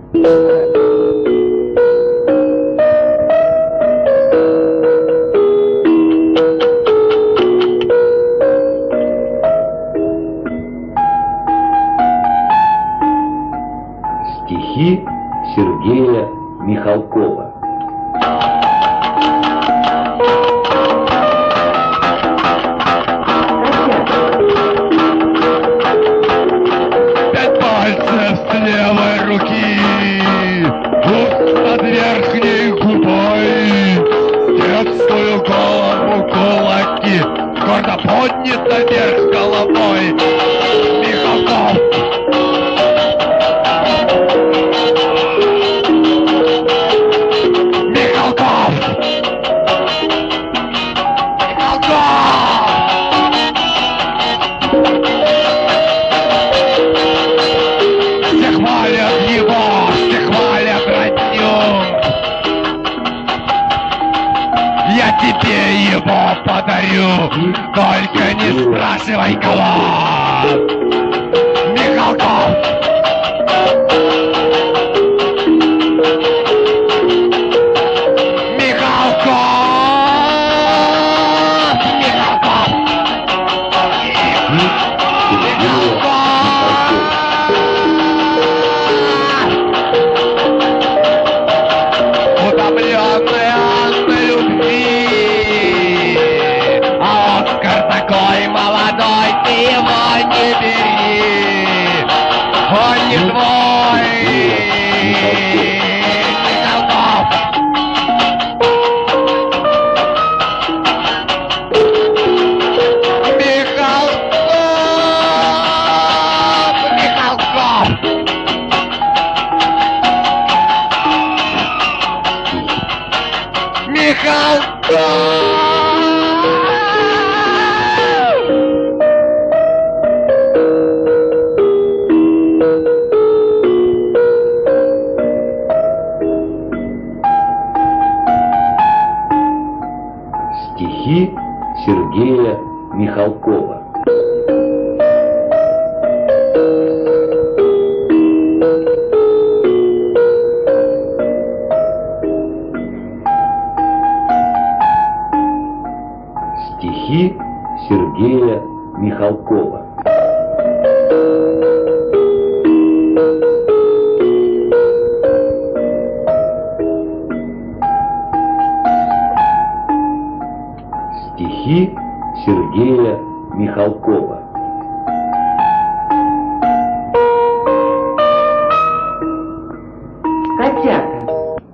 Стихи Сергея Михалкова. Пять пальцев с левой руки, уст над верхней губой, детскую голову кулаки, гордо поднято вверх головой. Михалков. Все хвалят его, все хвалят родню. Я тебе его подарю, только не спрашивай кого. Михалков. Такой молодой, ты его не бери, он не твой. Михалков. Михалков. Стихи Сергея Михалкова. Стихи Сергея Михалкова. Стихи Сергея Михалкова. Котят.